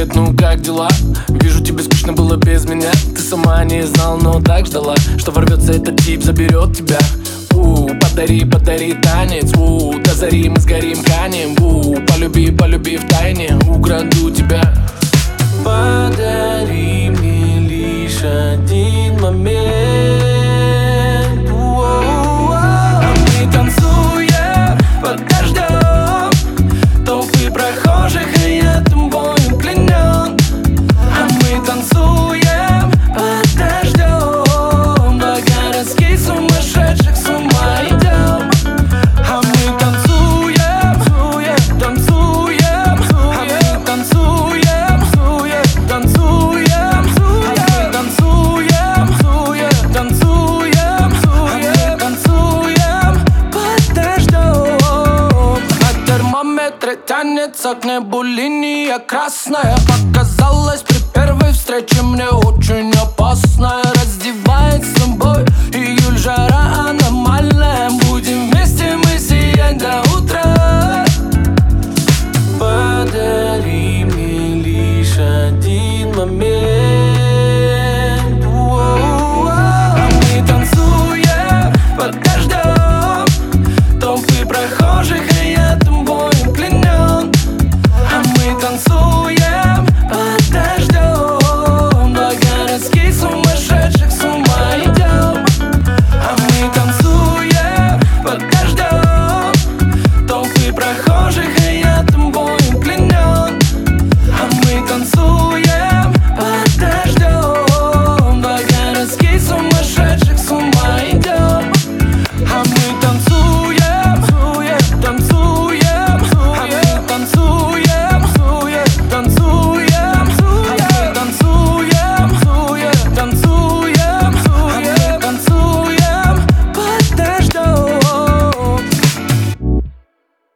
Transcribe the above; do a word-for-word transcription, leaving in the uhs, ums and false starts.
Привет, ну как дела? Вижу, тебе скучно было без меня. Ты сама не знал, но так ждала, что ворвется этот тип, заберет тебя. У, подари, подари танец. У, до зари мы сгорим, канем. У, полюби, полюби в тайне, украду тебя. Подари мне лишь один момент. А мы танцуем под дождем, толпы прохожих, и я тобою пленен. А мы танцуем под дождем, по-городски сумасшедших с ума идем. А мы танцуем, танцуем, танцуем, а мы танцуем, танцуем, танцуем, танцуем, танцуем, а мы танцуем под дождем. На термометре тянется к небу линия красная. Показалось при первой встрече мне.